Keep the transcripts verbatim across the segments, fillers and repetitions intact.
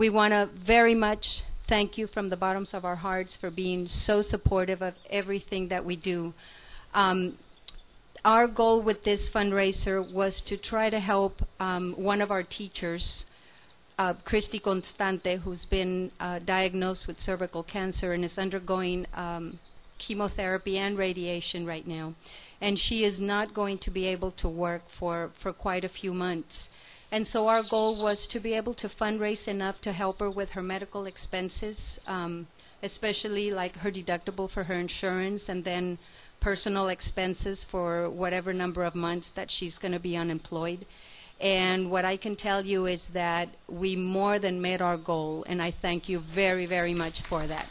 we want to very much thank you from the bottoms of our hearts for being so supportive of everything that we do. Um, our goal with this fundraiser was to try to help um, one of our teachers, uh, Christy Constante, who's been uh, diagnosed with cervical cancer and is undergoing um, chemotherapy and radiation right now. And she is not going to be able to work for, for quite a few months. And so our goal was to be able to fundraise enough to help her with her medical expenses, um, especially like her deductible for her insurance, and then personal expenses for whatever number of months that she's going to be unemployed. And what I can tell you is that we more than met our goal, and I thank you very, very much for that.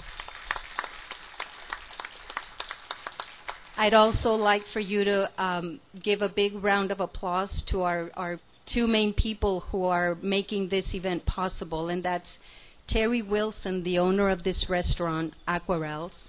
I'd also like for you to um, give a big round of applause to our, our two main people who are making this event possible, and that's Terry Wilson, the owner of this restaurant, Aquarels.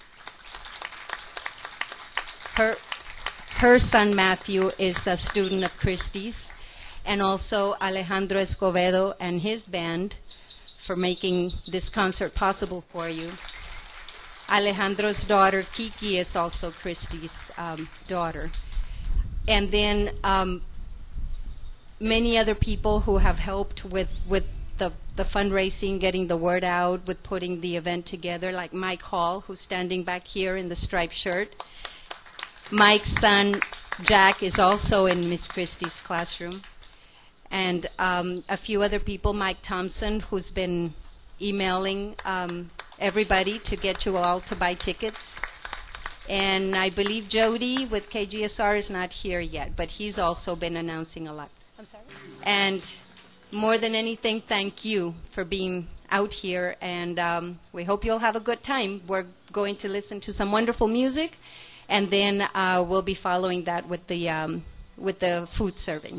Her, her son, Matthew, is a student of Christie's, and also Alejandro Escobedo and his band for making this concert possible for you. Alejandro's daughter, Kiki, is also Christie's um, daughter. And then um, many other people who have helped with, with the, the fundraising, getting the word out, with putting the event together, like Mike Hall, who's standing back here in the striped shirt. Mike's son, Jack, is also in Miss Christie's classroom. And um, a few other people, Mike Thompson, who's been emailing um, everybody to get you all to buy tickets. And I believe Jody with K G S R is not here yet, but he's also been announcing a lot. I'm sorry? And more than anything, thank you for being out here, and um, we hope you'll have a good time. We're going to listen to some wonderful music, and then uh, we'll be following that with the, um, with the food serving.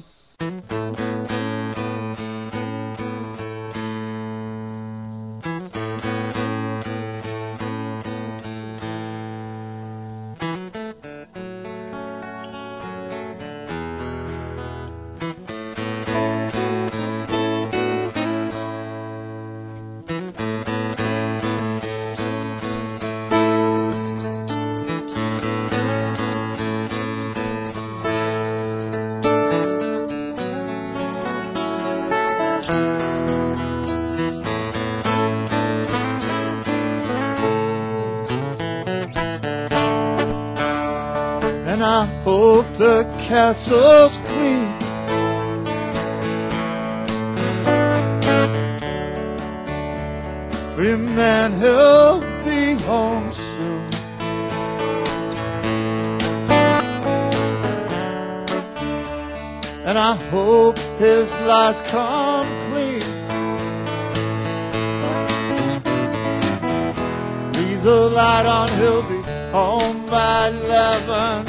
I hope the castle's clean. Free man, he'll be home soon. And I hope his lies come clean. Leave the light on, he'll be home by eleven.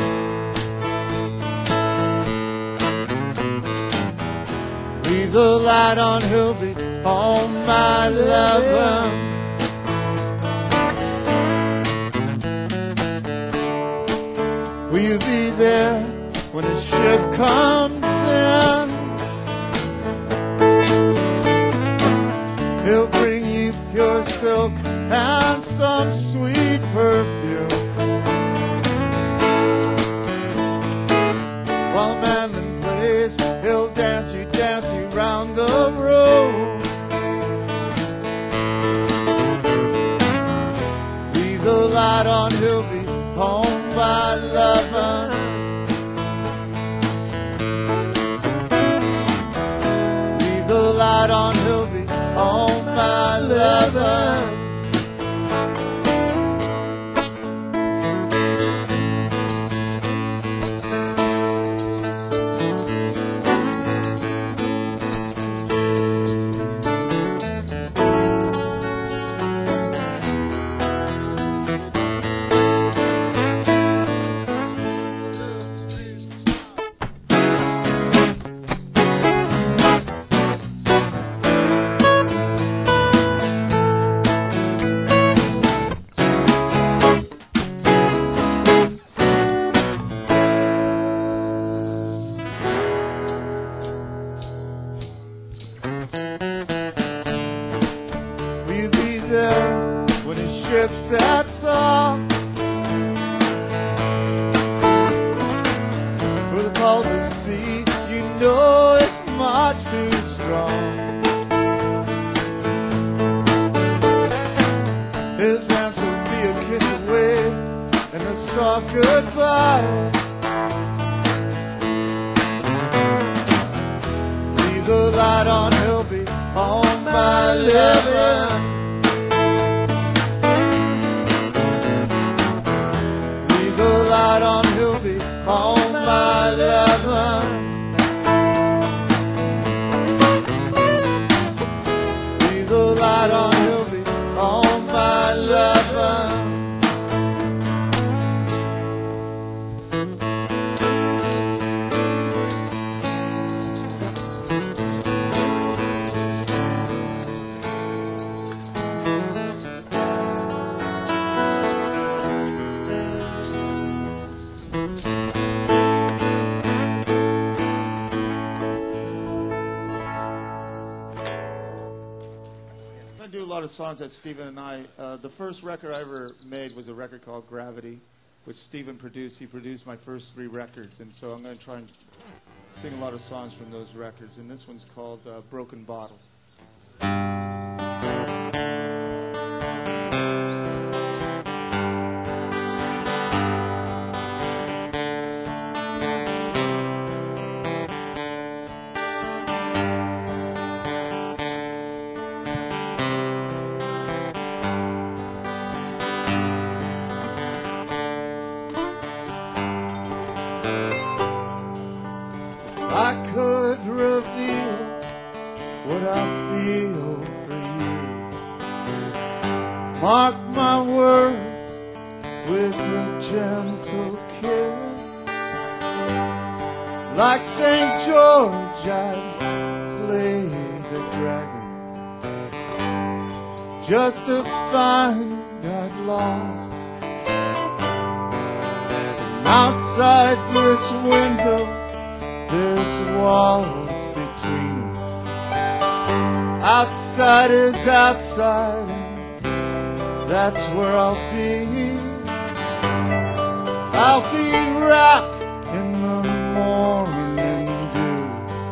Leave the light on, he'll be home by eleven. Will you be there when the ship comes in? He'll bring you pure silk and some sweet perfume. While Manlin plays, he'll dance you, dance you round the room. Leave the light on, he'll be home by eleven. Leave the light on, he'll be home by eleven. there when his ship sets off for the call to sea. You know it's much too strong. His hands will be a kiss away and a soft goodbye. Leave the light on, he'll be home by eleven. Leave the light on, he'll be home by eleven. Leave the light on, he'll be home by eleven. I do a lot of songs that Stephen and I, uh, the first record I ever made was a record called Gravity, which Stephen produced. He produced my first three records, and so I'm going to try and sing a lot of songs from those records, and this one's called uh, Broken Bottle. I could reveal what I feel for you. Mark my words with a gentle kiss. Like Saint George, I'd slay the dragon just to find I'd lost. From outside this window, there's walls between us. Outside is outside, and that's where I'll be. I'll be wrapped in the morning dew,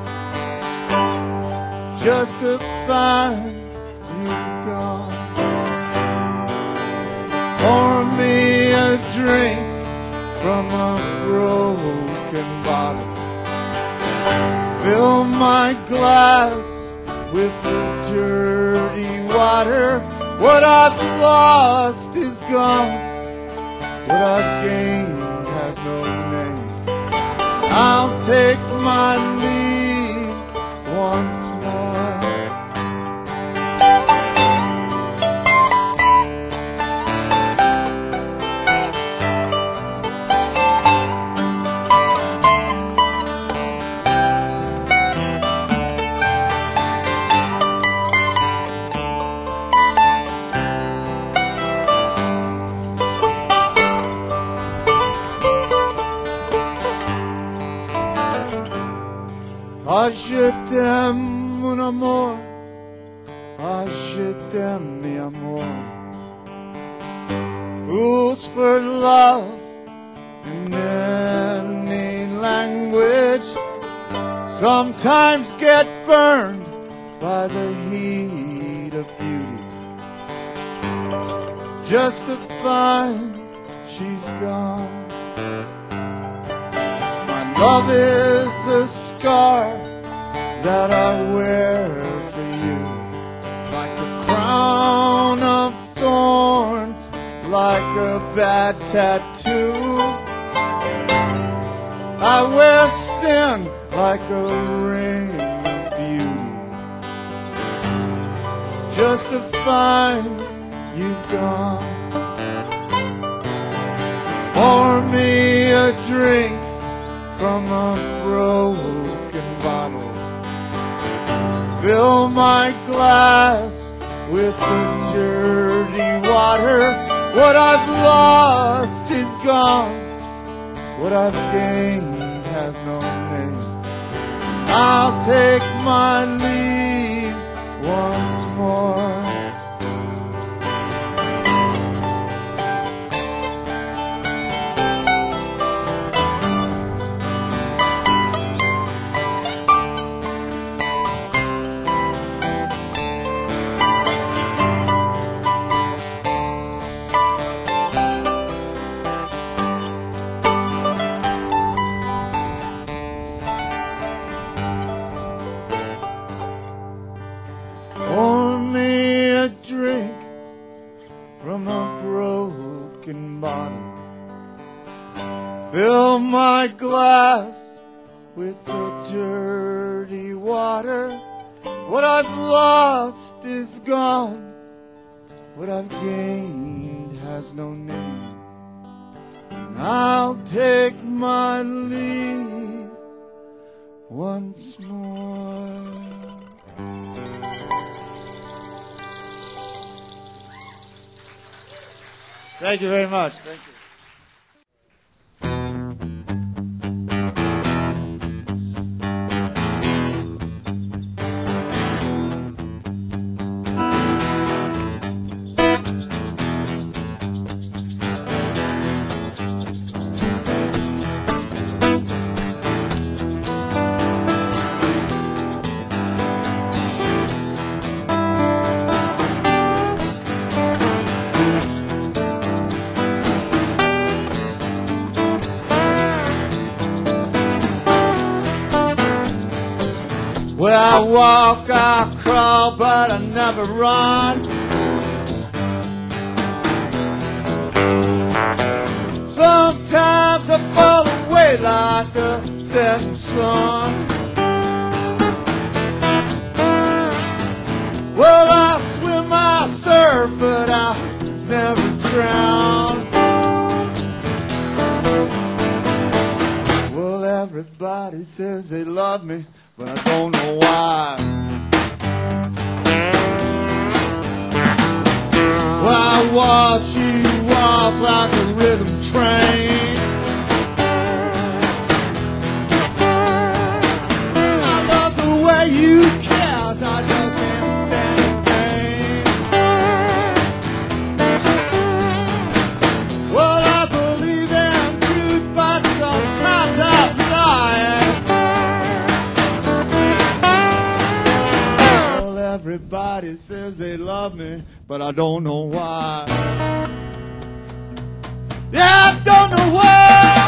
just to find you've gone. Pour me a drink from a broken bottle. Fill my glass with the dirty water. What I've lost is gone. What I've gained has no name. I'll take my leave once more. Ah, je t'aime, mon amour. Ah, je t'aime, mi amor. Fools for love in any language sometimes get burned by the heat of beauty, just to find she's gone. My love is a scar that I wear for you, like a crown of thorns, like a bad tattoo. I wear sin like a ring of beauty, just to find you've gone. So pour me a drink from a broken bottle. Fill my glass with the dirty water. What I've lost is gone. What I've gained has no name. I'll take my leave once more. Fill my glass with the dirty water. What I've lost is gone. What I've gained has no name. And I'll take my leave once more. Thank you very much. Thank you. Where I walk, I crawl, but I never run. Sometimes I fall away like the setting sun. Well, I swim, I surf, but I never drown. Well, everybody says they love me, but I don't know why. Well, I watch you walk like a rhythm train. I love the way you kiss, I just can't stand the pain. Well, I believe in truth, but sometimes I'm lying. Everybody says they love me, but I don't know why. Yeah, I don't know why.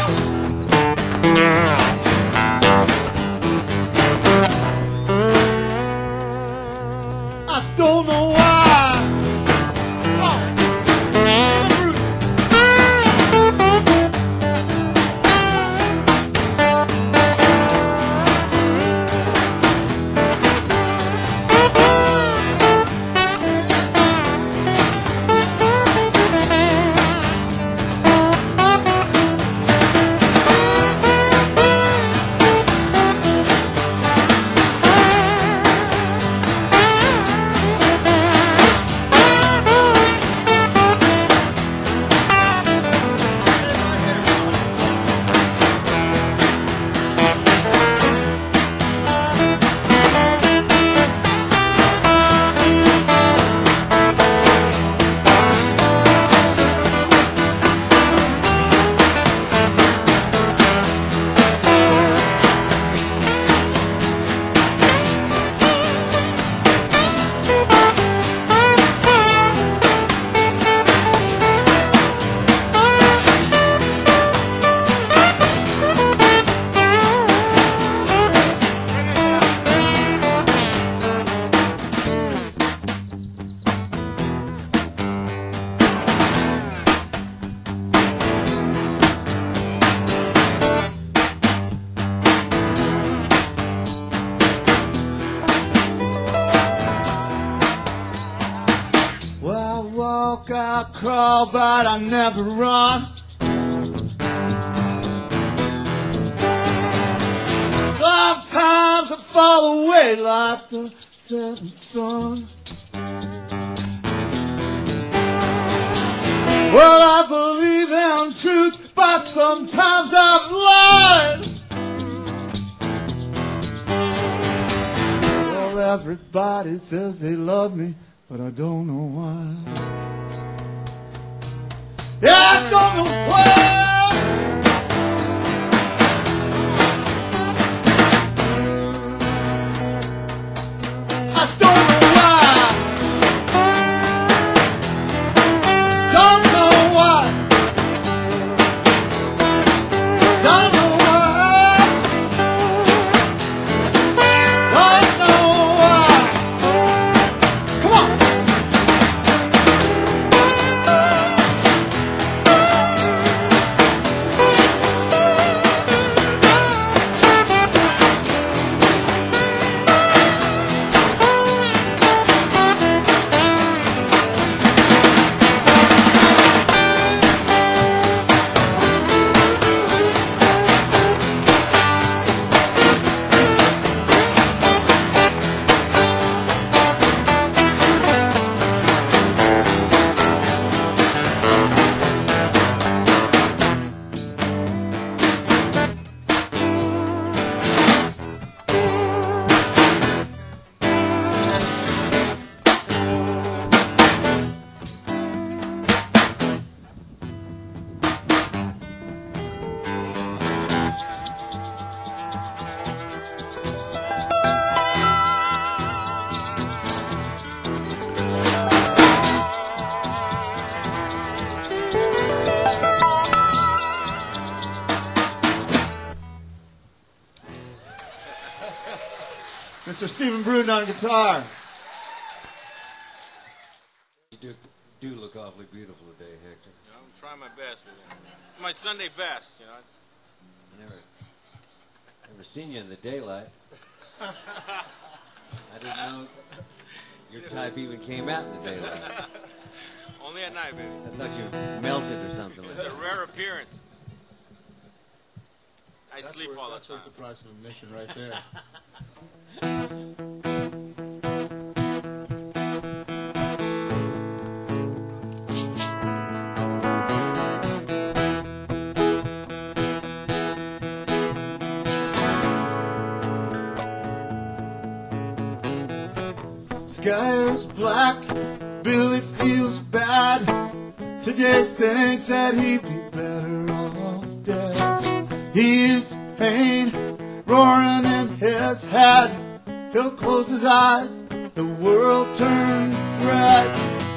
I don't know why. I crawl, but I never run. Sometimes I fall away like the setting sun. Well, I believe in truth, but sometimes I've lied. Well, everybody says they love me, but I don't know why. Yeah, I don't know why. I don't know why. Don't know why. Don't know why. Don't know why. Come on. for Stephen Bruton on guitar. You do, do look awfully beautiful today, Hector. You know, I'm trying my best, but it's my Sunday best, you know. It's... I never, never seen you in the daylight. I didn't know your type even came out in the daylight. Only at night, baby. I thought you melted or something like It's that. a rare appearance. I That's sleep worth, all the that's time. worth the price of admission right there. Sky is black, Billy feels bad. Today thinks that he'd be better off dead. He hears pain roaring in his head. He'll close his eyes, the world turns red.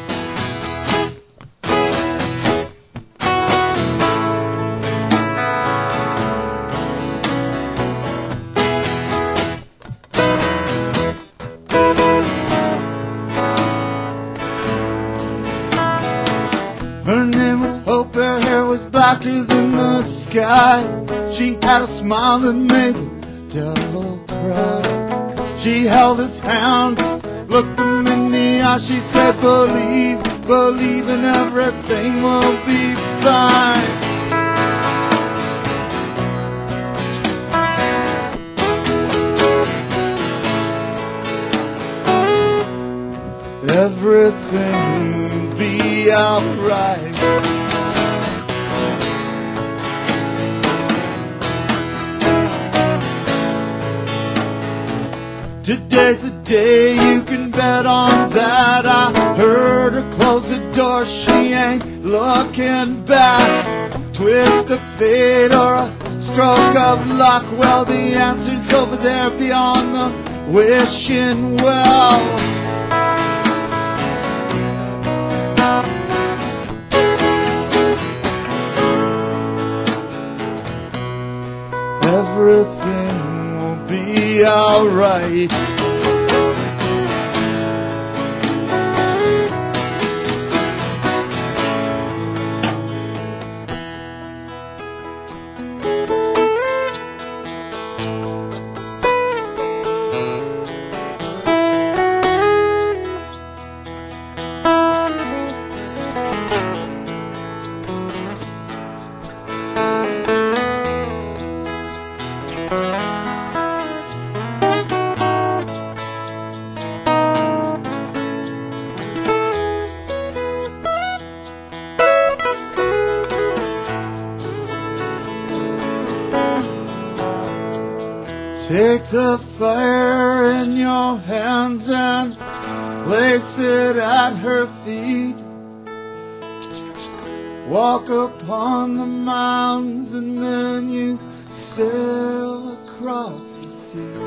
Her name was Hope, her hair was blacker than the sky. She had a smile that made the devil cry. She held his hands, looked him in the eye. She said, believe, believe in everything will be fine. Everything will be alright. Today's the day, you can bet on that. I heard her close the door, she ain't looking back. Twist of fate or a stroke of luck, well, the answer's over there beyond the wishing well. Everything will be alright. Take the fire in your hands and place it at her feet. Walk upon the mountains and then you sail across the sea.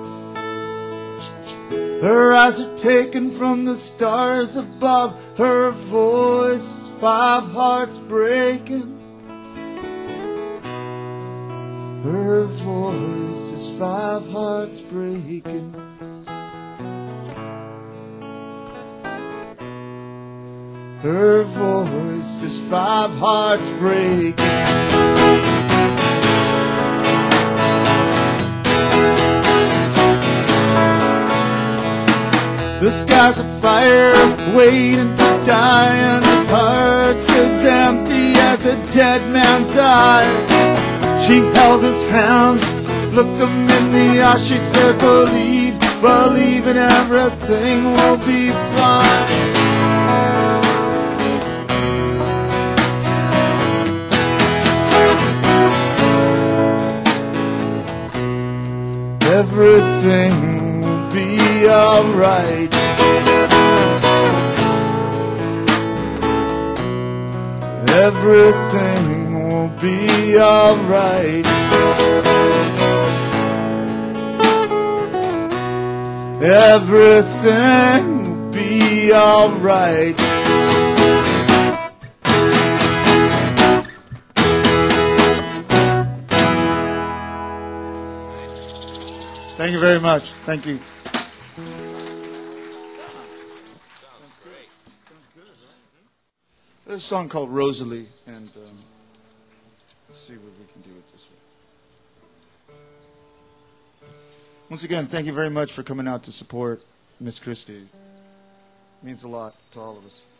Her eyes are taken from the stars above, her voice, five hearts breaking. Her voice is five hearts breaking. Her voice is five hearts breaking. The sky's afire, waiting to die, and his heart's as empty as a dead man's eye. She held his hands, looked him in the eye. She said, believe, believe in everything will be fine. Everything will be alright. Everything will be alright. Everything will be alright. Thank you very much. Thank you. There's a song called Rosalie, and um, let's see what we can do with this one. Once again, thank you very much for coming out to support Miss Christie. It means a lot to all of us.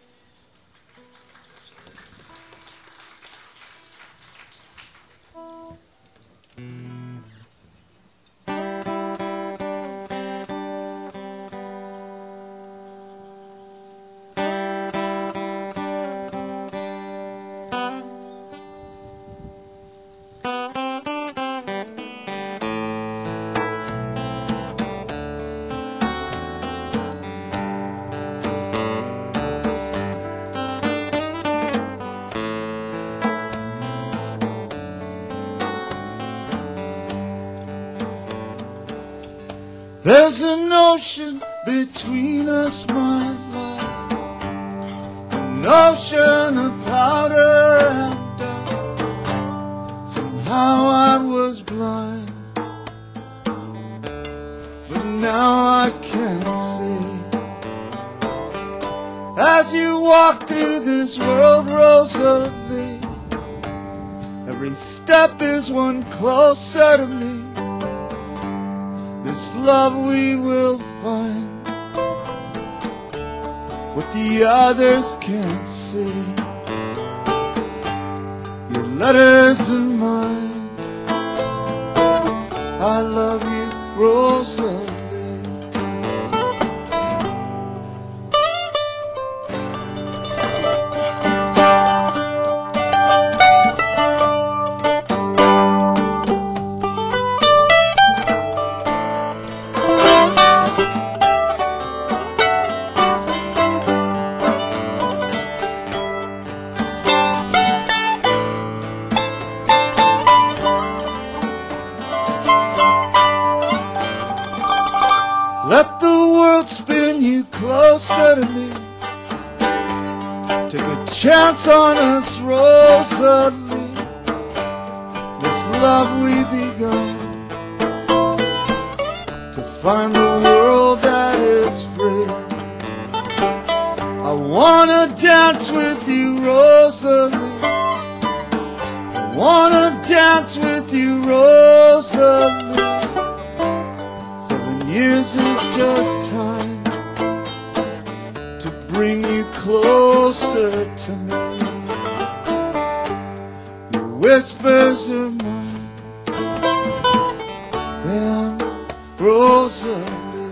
There's an ocean between us, my love, an ocean of powder and dust. Somehow I was blind, but now I can see. As you walk through this world, Rosalie, every step is one closer to me. This love we will find, what the others can't see. Your letters are mine. I love you, Rosalie. Let the world spin you closer to me. Take a chance on us, Rosalie. This love we begun, to find a world that is free. I wanna dance with you, Rosalie. I wanna dance with you, Rosalie. Years is just time to bring you closer to me. Your whispers are mine, then Rosalie.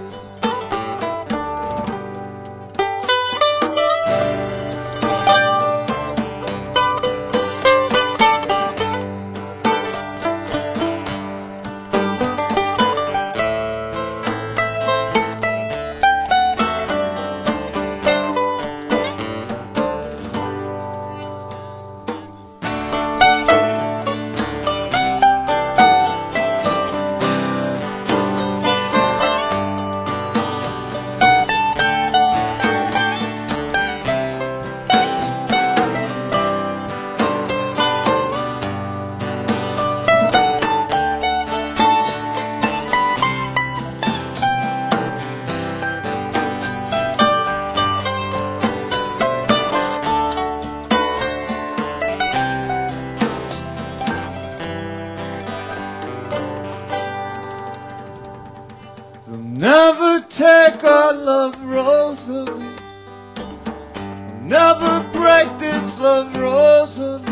They'll never take our love, Rosalie. They'll never break this love, Rosalie.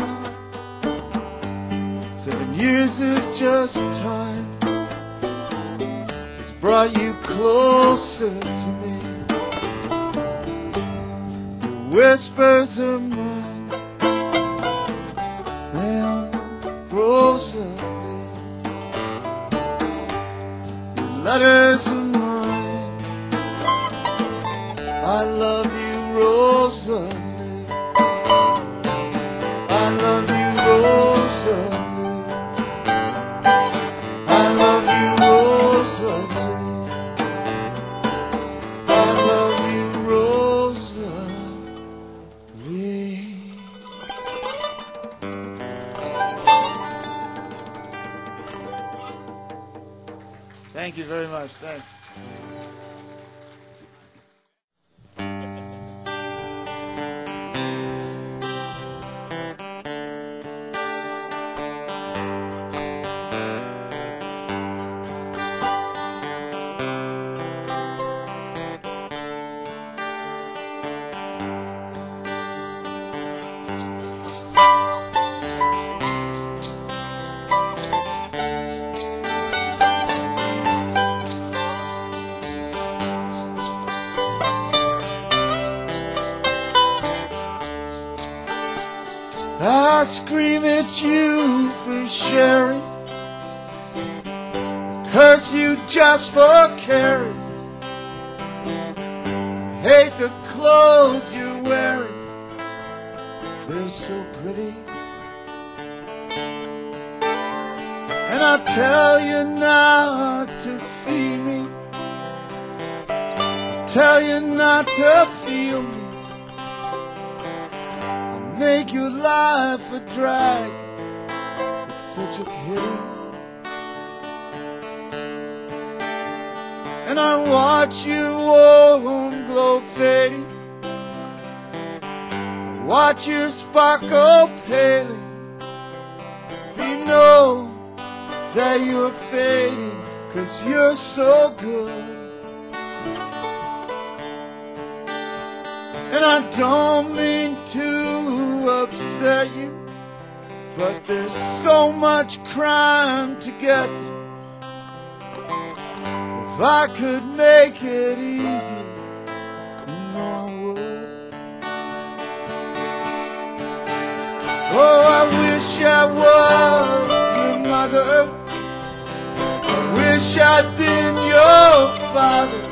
Seven years is just time. It's brought you closer to me. Your whispers are mine, and Rosalie. Letters are mine. I love you, Rosalie. I love you, Rosalie. I love you, Rosalie. I love you, Rosalie. Thank you very much. Thanks. I scream at you for sharing, curse you just for caring. I hate the clothes you're wearing, they're so pretty. And I tell you not to see me, I tell you not to feel me. I make your life a drag, it's such a pity. And I watch your warm glow fading, I watch your sparkle paling. For you know that you're fading, 'cause you're so good. And I don't mean to upset you, but there's so much crime to get through. If I could make it easier, you know I would. Oh, I wish I was your mother, wish I'd been your father,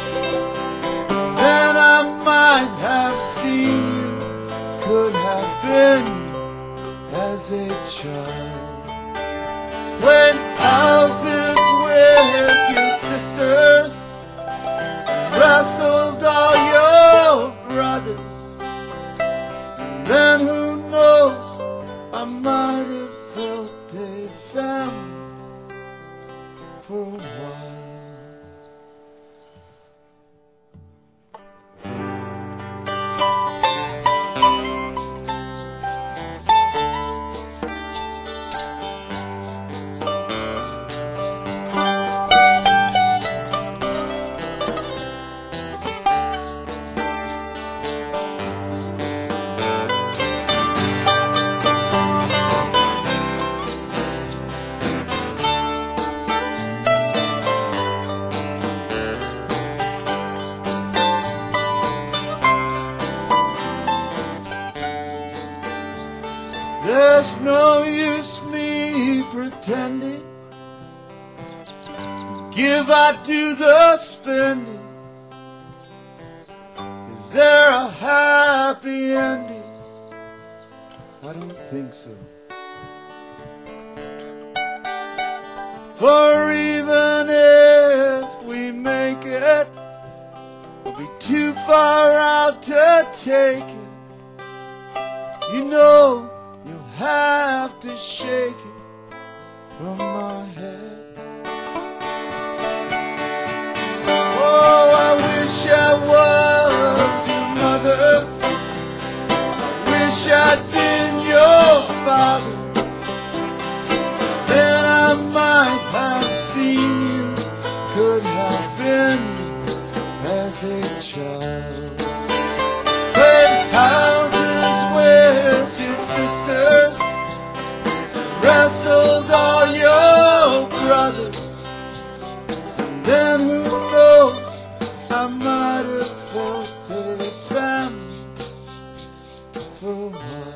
then I might have seen you, could have been you as a child. Played houses with your sisters, wrestled all your brothers, and then who knows, I might have felt a family for a while. There's no use me pretending, give I do the spending. Is there a happy ending? I don't think so. For even if we make it, we'll be too far out to take it. You know you'll have to shake it from my head. Oh, I wish I was your mother, I wish I'd been your father, then I might have seen you, could have been you as a child. Played houses with your sisters, wrestled all your brothers, and then who knows, I might have felt a family for a while.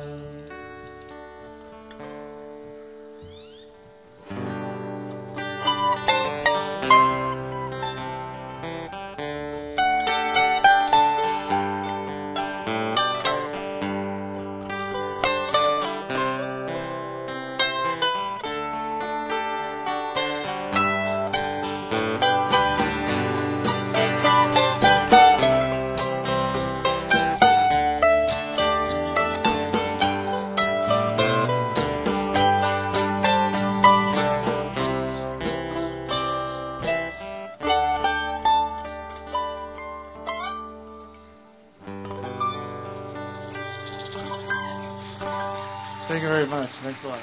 Thank you very much. Thanks a lot.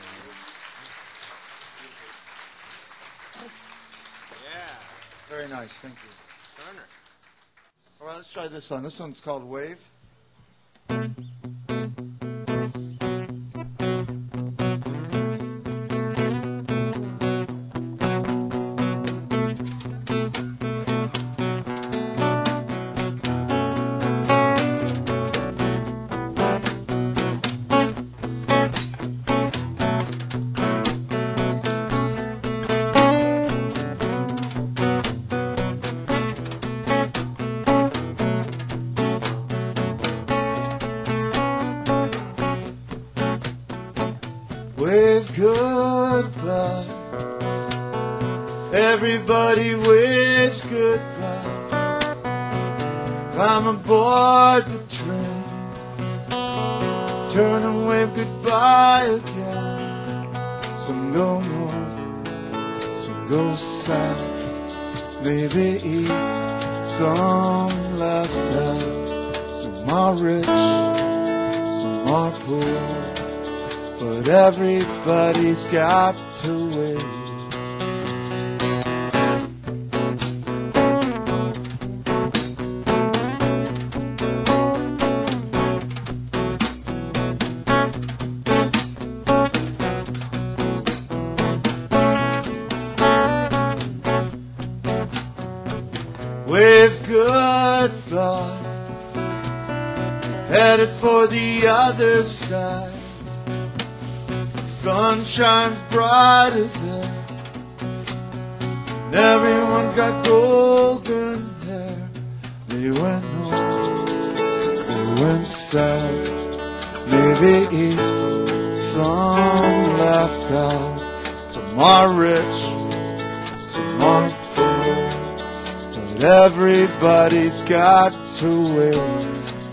Yeah. Very nice. Thank you. Turner. All right, let's try this song. This one's called Wave. wave goodbye. Everybody waves goodbye. Climb aboard the train, turn and wave goodbye again. Some go north, some go south, maybe east, some left out. Some are rich, some are poor, but everybody's got to wait. Wave goodbye, headed for the other side. Sun shines brighter there, and everyone's got golden hair. They went north, they went south, maybe east, some left out. Some are rich, some are poor, but everybody's got to wait.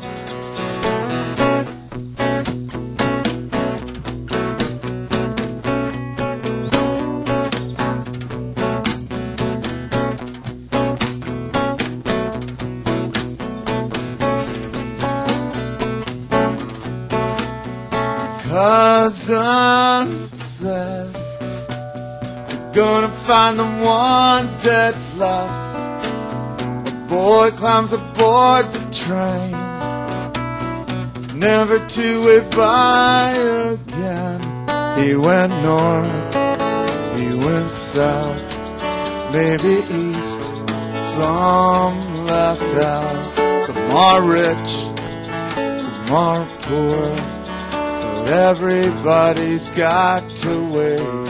Cousin said, we're gonna find the ones that left. A boy climbs aboard the train, never to way by again. He went north, he went south, maybe east, some left out. Some are rich, some are poor, everybody's got to wait.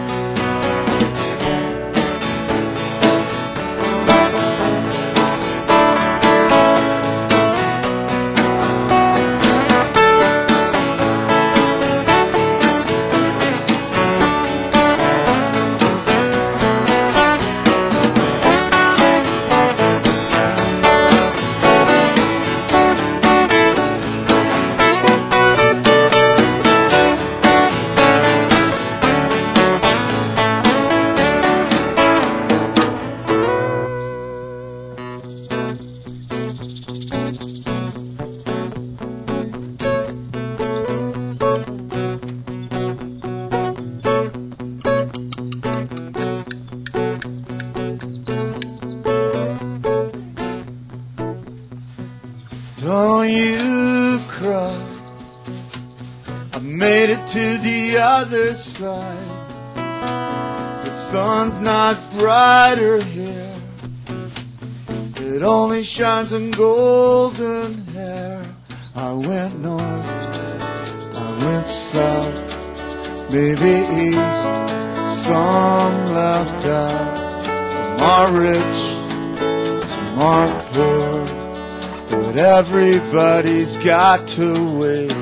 Don't you cry, I made it to the other side. The sun's not brighter here, it only shines on golden hair. I went north, I went south, maybe east, some left out. Some are rich, some are poor, but everybody's got to wait.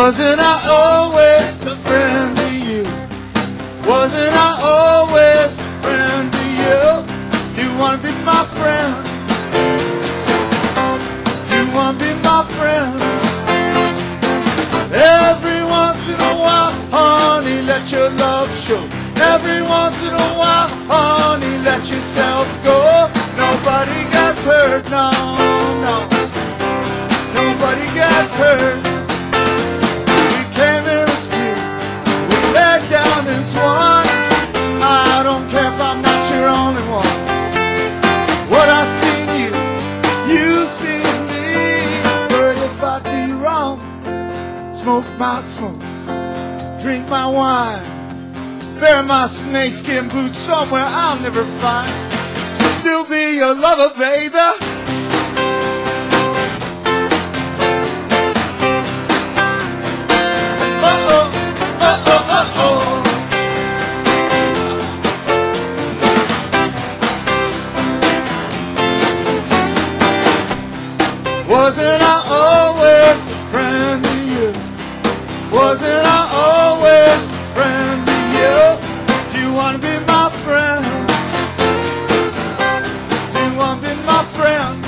Wasn't I always a friend to you? Wasn't I always a friend to you? Do you want to be my friend? You want to be my friend? Every once in a while, honey, let your love show. Every once in a while, honey, let yourself go. Nobody gets hurt, no, no. Nobody gets hurt. We came here as two. We laid down as one. I don't care if I'm not your only one. What I seen you, you seen me. But if I do you wrong, smoke my smoke, drink my wine, wear my snakeskin boots somewhere I'll never find. Still be your lover, baby. Uh-oh, uh-oh, uh-oh. Wasn't I always a friend to you? Wasn't I always a friend to you? Do you want to be my friend? Do you want to be my friend?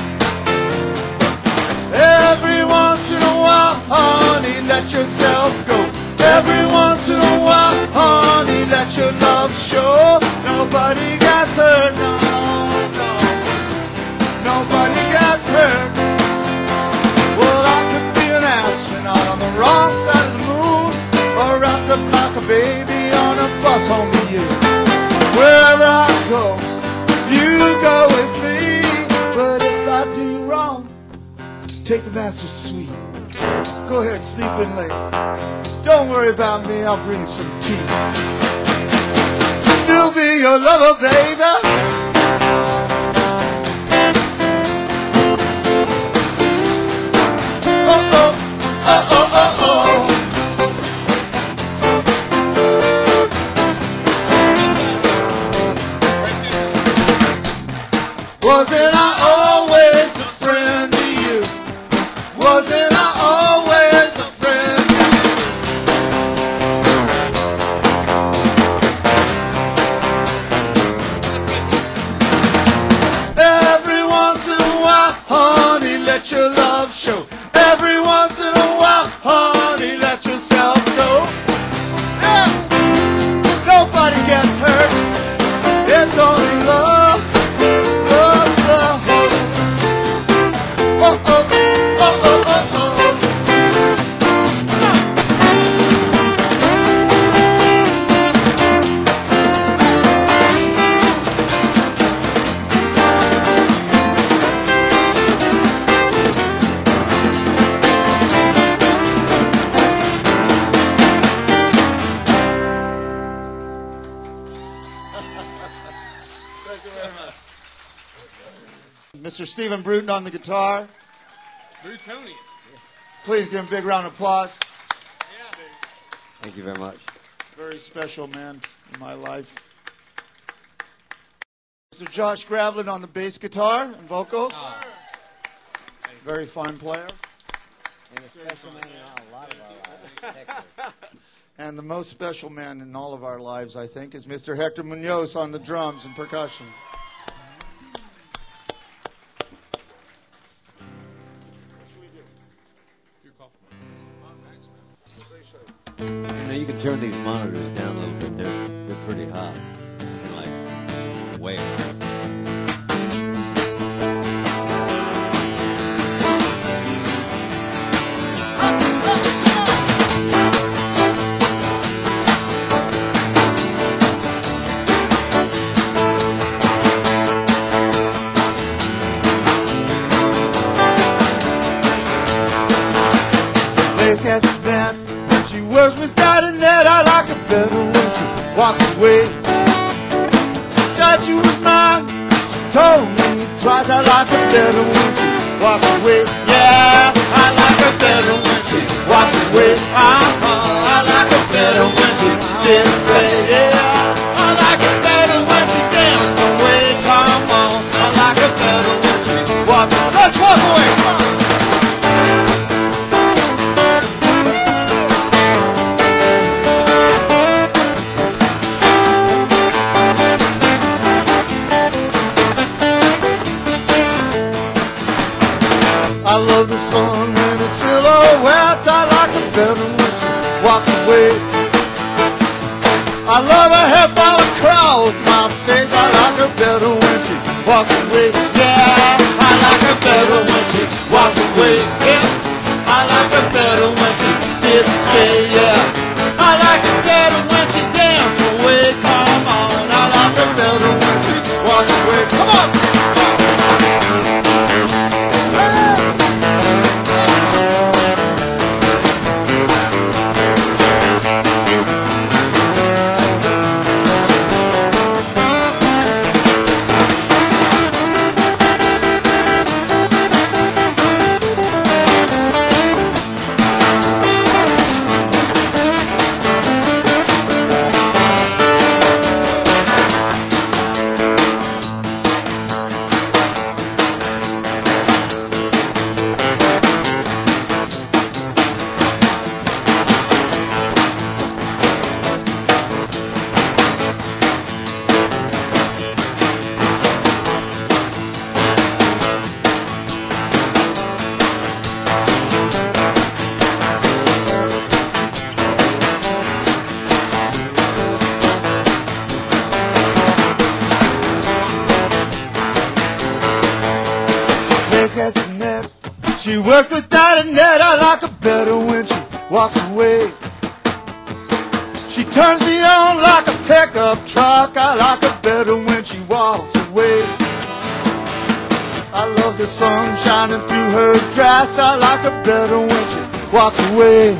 Every once in a while, honey, let yourself go. Every once in a while, honey, let your love show. Nobody gets hurt, no, no. Nobody gets hurt. Well, I could be an astronaut on the wrong side of the moon, or wrapped up like a baby on a bus home to you. Wherever I go, you go with me. But if I do you wrong, take the master sweet. Go ahead, sleep in late. Don't worry about me, I'll bring you some tea. Still be your lover, baby. Uh-oh, uh-oh, uh-oh. Wasn't I always a friend to you? Wasn't I always a friend to you? Every once in a while, honey, let your love show. Every once in a while, honey, let yourself go. Yeah. Nobody gets hurt. It's only love, love, love. Oh, oh, oh, oh, oh, oh. Mister Stephen Bruton on the guitar. Brutonians. Please give him a big round of applause. Yeah, baby. Thank you very much. Very special man in my life. Mister Josh Gravlin on the bass guitar and vocals. Very fine player. And a special man in a lot of our lives. And the most special man in all of our lives, I think, is Mister Hector Munoz on the drums and percussion. You know, you can turn these monitors down a little bit. They're they're pretty hot. They're like way up. She works with Daddy Ned. I like her better when she walks away. She said she was mine. She told me twice. I like her better when she walks away. Yeah, I like her better when she walks away. Uh-huh. I like her better when she sits say, yeah. I like her better when she dances away. Come on. I like her better when she walks away. Let's walk away. I love her hair fall across my face. I like her better when she walks away. Yeah, I like her better when she walks away. Yeah, I like her better when she didn't stay. Yeah, I like her better when she dances away. Come on, I like her better when she walks away. Come on. She worked without a net. I like her better when she walks away. She turns me on like a pickup truck. I like her better when she walks away. I love the sun shining through her dress. I like her better when she walks away.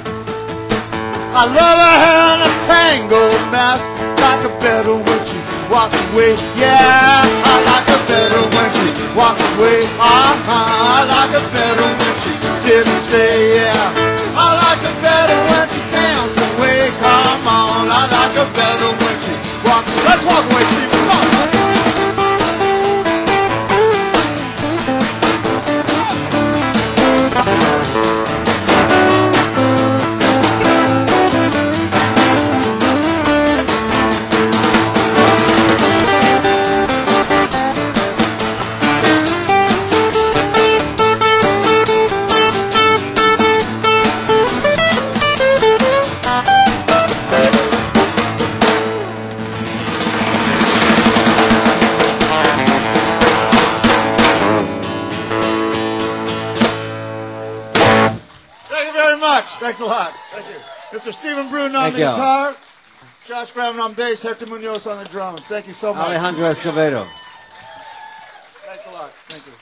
I love her hair in a tangled mess. Like her better when she walks away. Yeah, I like her better when she walks away. Uh-huh. I like her better when she didn't stay. Yeah, I like her better when she dances away. Come on, I like her better when she walks away. Let's walk away, Steve. Come on. Thanks a lot. Thank you. Mister Stephen Bruton on Thank the you. guitar, Josh Graham on bass, Hector Munoz on the drums. Thank you so much. Alejandro Escobedo. Thanks a lot. Thank you.